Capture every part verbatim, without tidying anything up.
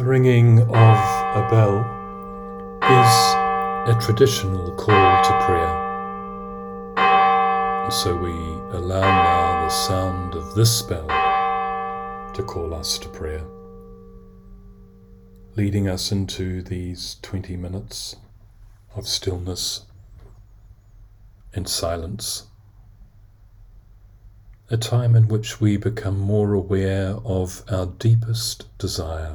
The ringing of a bell is a traditional call to prayer. And so we allow now the sound of this bell to call us to prayer, leading us into these twenty minutes of stillness and silence, a time in which we become more aware of our deepest desire,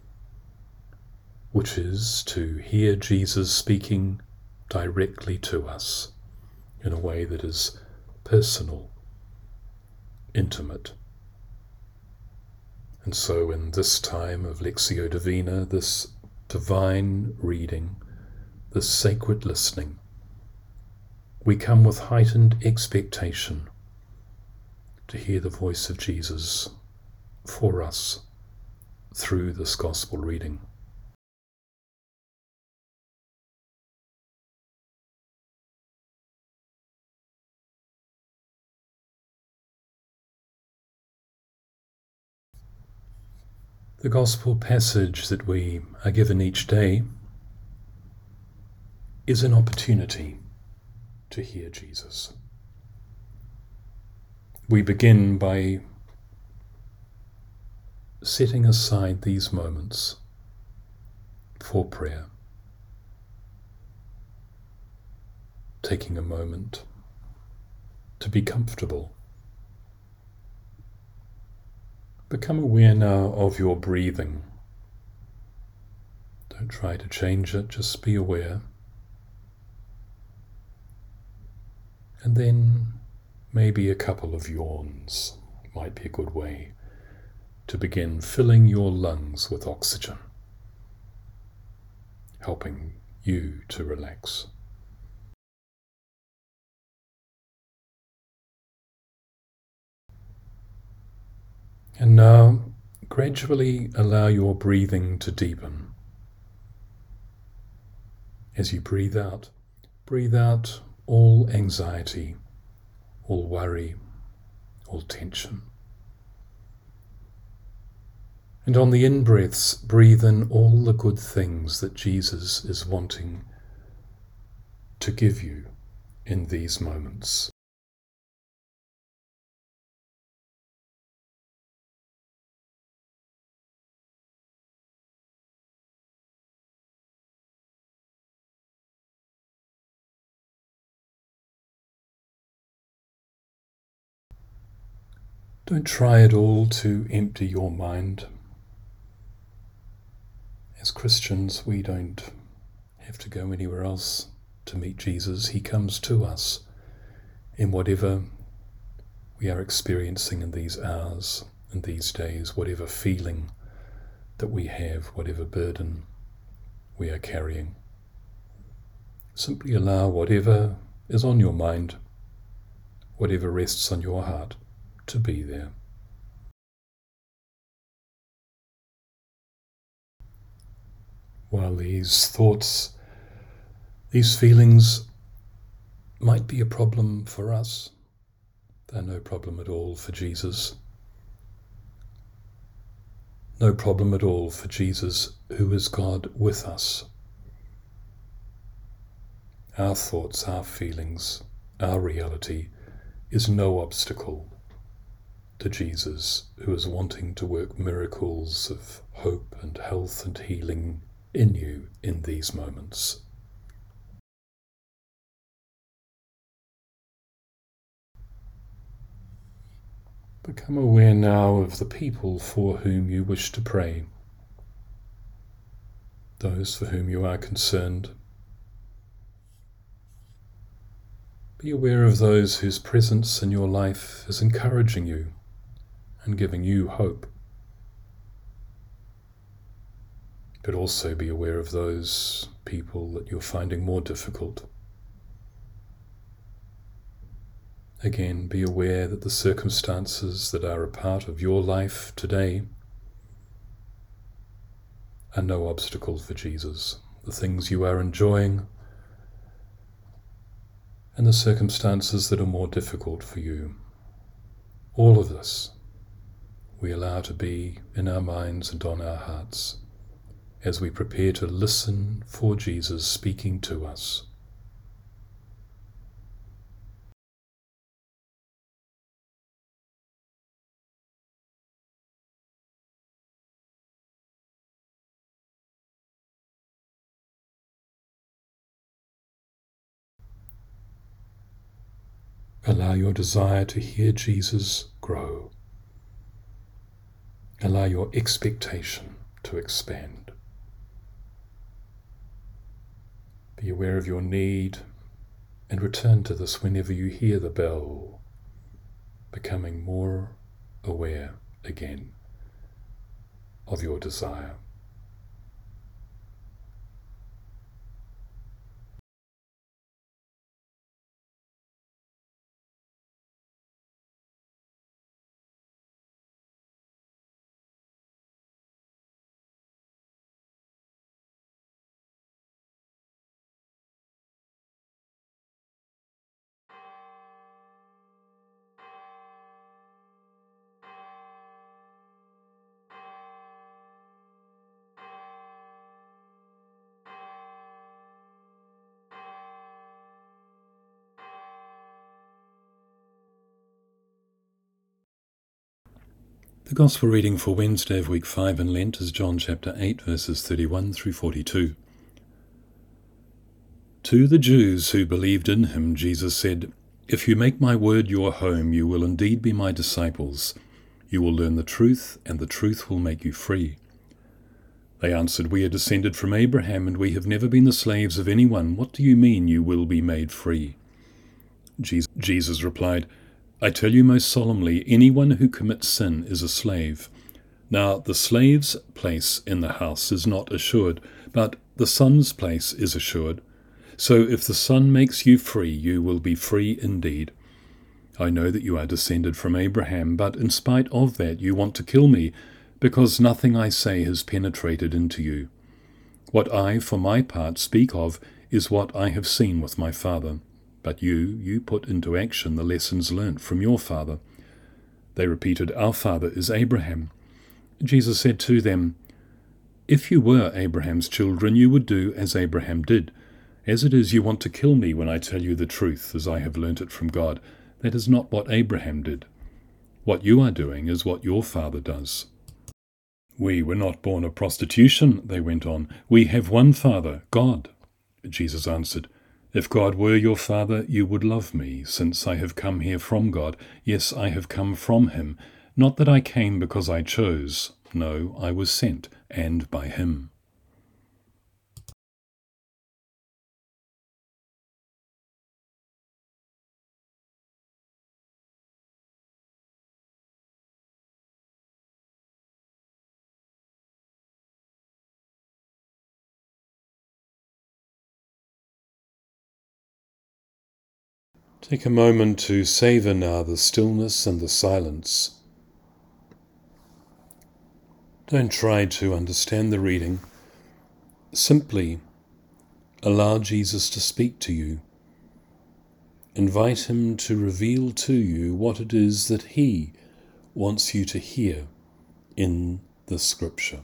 which is to hear Jesus speaking directly to us in a way that is personal, intimate. And so in this time of Lectio Divina, this divine reading, this sacred listening, we come with heightened expectation to hear the voice of Jesus for us through this gospel reading. The gospel passage that we are given each day is an opportunity to hear Jesus. We begin by setting aside these moments for prayer, taking a moment to be comfortable. Become aware now of your breathing. Don't try to change it, just be aware. And then maybe a couple of yawns might be a good way to begin filling your lungs with oxygen, helping you to relax. And now, gradually allow your breathing to deepen. As you breathe out, breathe out all anxiety, all worry, all tension. And on the in-breaths, breathe in all the good things that Jesus is wanting to give you in these moments. Don't try at all to empty your mind. As Christians, we don't have to go anywhere else to meet Jesus. He comes to us in whatever we are experiencing in these hours and these days, whatever feeling that we have, whatever burden we are carrying. Simply allow whatever is on your mind, whatever rests on your heart, to be there. While these thoughts, these feelings might be a problem for us, they're no problem at all for Jesus. No problem at all for Jesus, who is God with us. Our thoughts, our feelings, our reality is no obstacle to Jesus, who is wanting to work miracles of hope and health and healing in you in these moments. Become aware now of the people for whom you wish to pray, those for whom you are concerned. Be aware of those whose presence in your life is encouraging you and giving you hope. But also be aware of those people that you're finding more difficult. Again, be aware that the circumstances that are a part of your life today are no obstacle for Jesus. The things you are enjoying and the circumstances that are more difficult for you. All of this we allow to be in our minds and on our hearts as we prepare to listen for Jesus speaking to us. Allow your desire to hear Jesus grow. Allow your expectation to expand. Be aware of your need and return to this whenever you hear the bell, becoming more aware again of your desire. The Gospel reading for Wednesday of week five in Lent is John chapter eight, verses thirty-one through forty-two. To the Jews who believed in him, Jesus said, "If you make my word your home, you will indeed be my disciples. You will learn the truth, and the truth will make you free." They answered, "We are descended from Abraham, and we have never been the slaves of anyone. What do you mean you will be made free?" Jesus replied, "I tell you most solemnly, anyone who commits sin is a slave. Now the slave's place in the house is not assured, but the son's place is assured. So if the Son makes you free, you will be free indeed. I know that you are descended from Abraham, but in spite of that you want to kill me, because nothing I say has penetrated into you. What I, for my part, speak of is what I have seen with my Father. But you, you put into action the lessons learnt from your father." They repeated, "Our father is Abraham." Jesus said to them, "If you were Abraham's children, you would do as Abraham did. As it is, you want to kill me when I tell you the truth, as I have learnt it from God. That is not what Abraham did. What you are doing is what your father does." "We were not born of prostitution," they went on. "We have one Father, God." Jesus answered, "If God were your Father, you would love me, since I have come here from God. Yes, I have come from him. Not that I came because I chose. No, I was sent, and by him." Take a moment to savor now the stillness and the silence. Don't try to understand the reading. Simply allow Jesus to speak to you. Invite him to reveal to you what it is that he wants you to hear in the Scripture.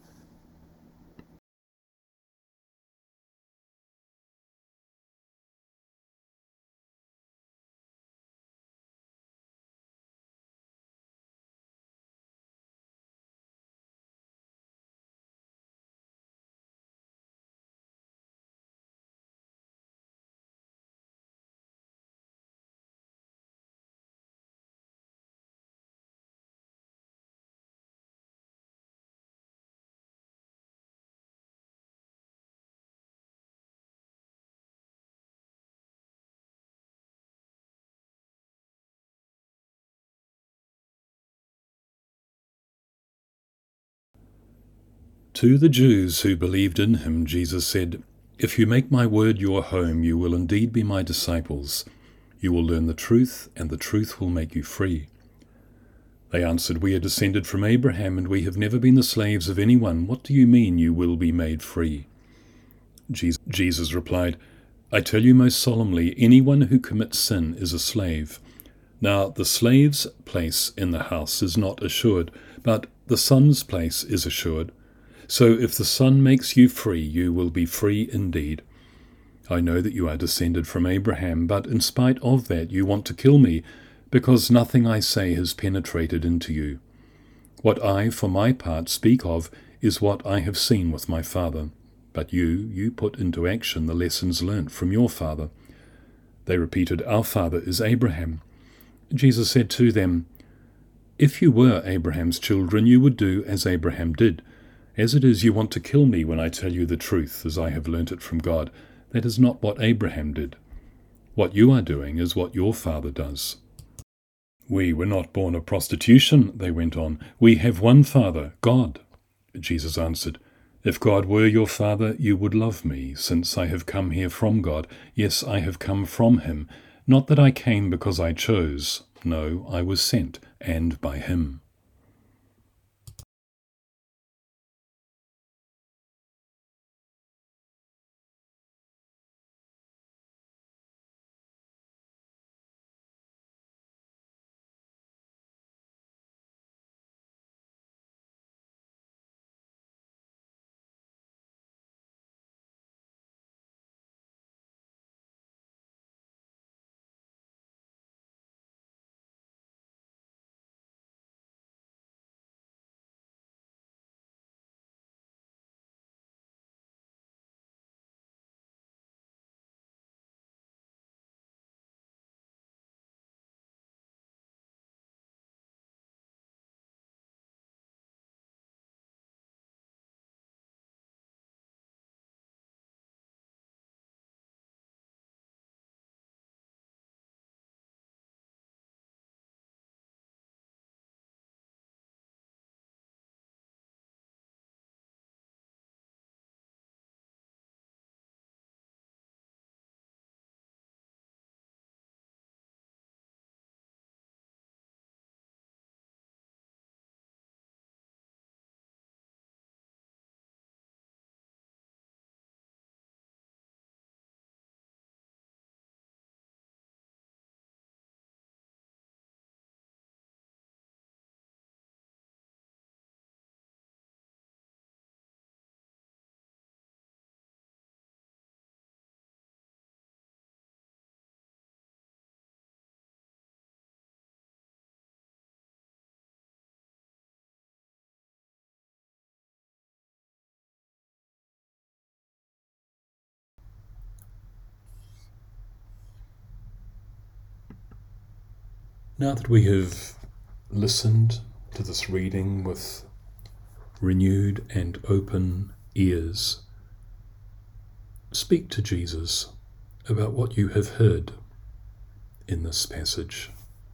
To the Jews who believed in him, Jesus said, "If you make my word your home, you will indeed be my disciples. You will learn the truth, and the truth will make you free." They answered, "We are descended from Abraham, and we have never been the slaves of anyone. What do you mean you will be made free?" Jesus replied, "I tell you most solemnly, anyone who commits sin is a slave. Now the slave's place in the house is not assured, but the son's place is assured. So if the Son makes you free, you will be free indeed. I know that you are descended from Abraham, but in spite of that you want to kill me, because nothing I say has penetrated into you. What I, for my part, speak of is what I have seen with my Father. But you, you put into action the lessons learnt from your father. They repeated, Our father is Abraham. Jesus said to them, If you were Abraham's children, you would do as Abraham did. As it is, you want to kill me when I tell you the truth, as I have learnt it from God. That is not what Abraham did. What you are doing is what your father does. We were not born of prostitution, they went on. We have one Father, God. Jesus answered, If God were your Father, you would love me, since I have come here from God. Yes, I have come from him. Not that I came because I chose. No, I was sent, and by him. Now that we have listened to this reading with renewed and open ears, speak to Jesus about what you have heard in this passage.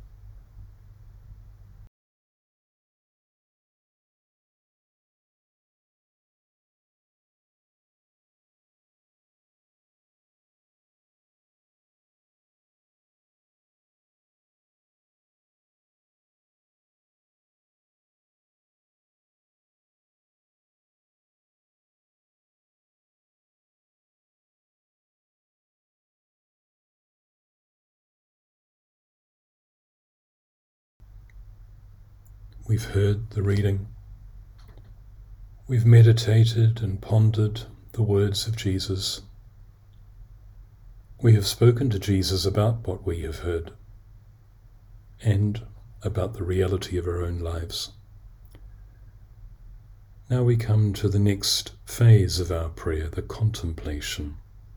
We've heard the reading. We've meditated and pondered the words of Jesus. We have spoken to Jesus about what we have heard and about the reality of our own lives. Now we come to the next phase of our prayer, the contemplation.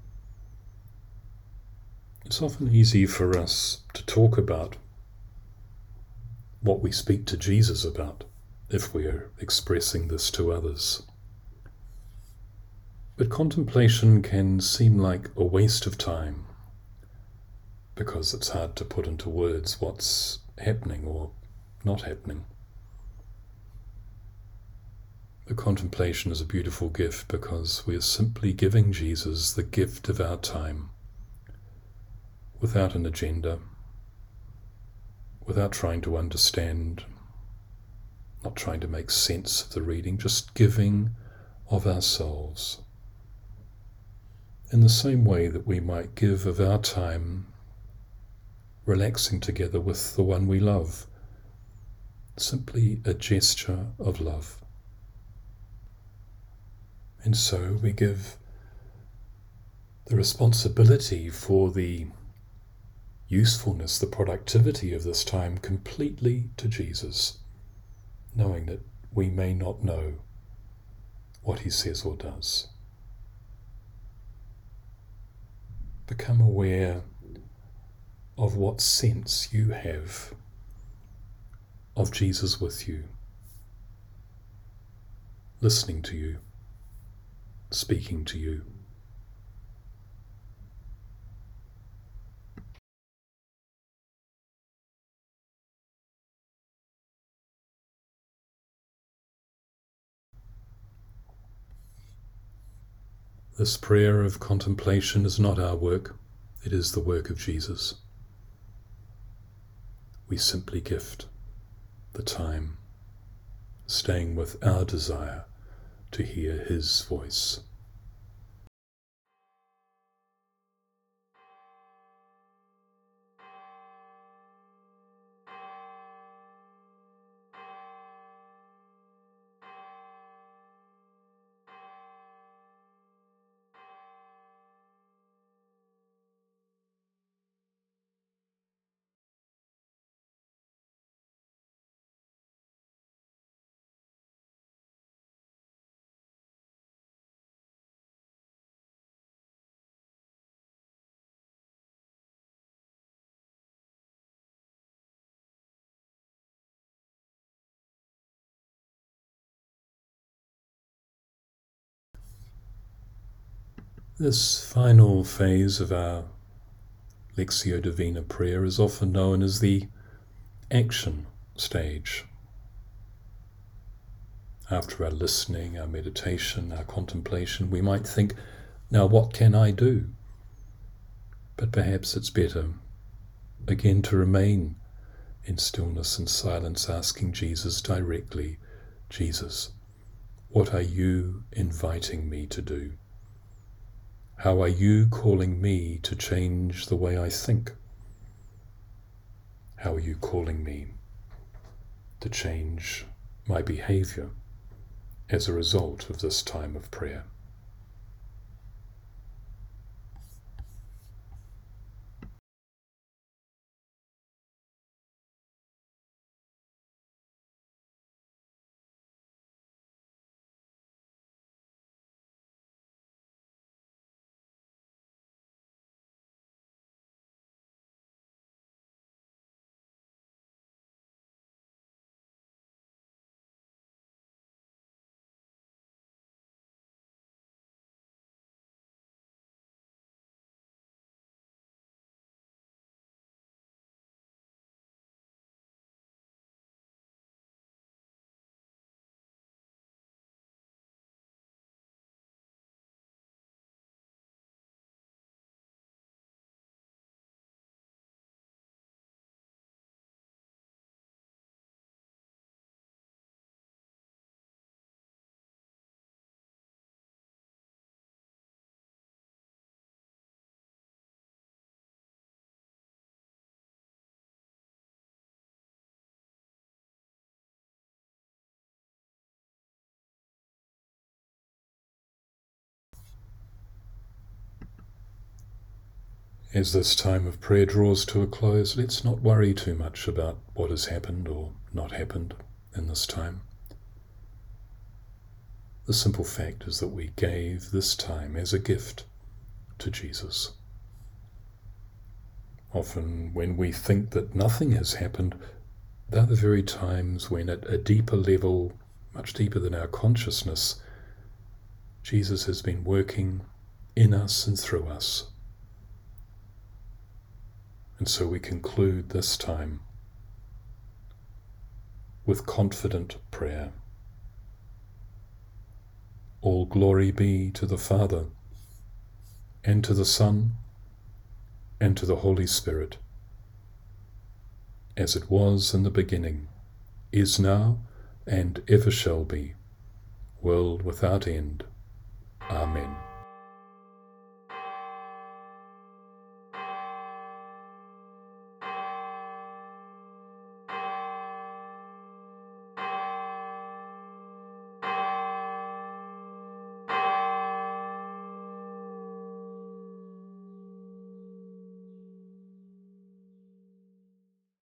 It's often easy for us to talk about what we speak to Jesus about if we are expressing this to others. But contemplation can seem like a waste of time because it's hard to put into words what's happening or not happening. The contemplation is a beautiful gift because we are simply giving Jesus the gift of our time without an agenda, without trying to understand, not trying to make sense of the reading, just giving of ourselves. In the same way that we might give of our time relaxing together with the one we love, simply a gesture of love. And so we give the responsibility for the usefulness, the productivity of this time completely to Jesus, knowing that we may not know what he says or does. Become aware of what sense you have of Jesus with you, listening to you, speaking to you. This prayer of contemplation is not our work, it is the work of Jesus. We simply gift the time, staying with our desire to hear his voice. This final phase of our Lectio Divina prayer is often known as the action stage. After our listening, our meditation, our contemplation, we might think, now what can I do? But perhaps it's better, again, to remain in stillness and silence, asking Jesus directly, Jesus, what are you inviting me to do? How are you calling me to change the way I think? How are you calling me to change my behavior as a result of this time of prayer? As this time of prayer draws to a close, let's not worry too much about what has happened or not happened in this time. The simple fact is that we gave this time as a gift to Jesus. Often when we think that nothing has happened, they're the very times when at a deeper level, much deeper than our consciousness, Jesus has been working in us and through us. And so we conclude this time with confident prayer. All glory be to the Father, and to the Son, and to the Holy Spirit, as it was in the beginning, is now, and ever shall be, world without end. Amen.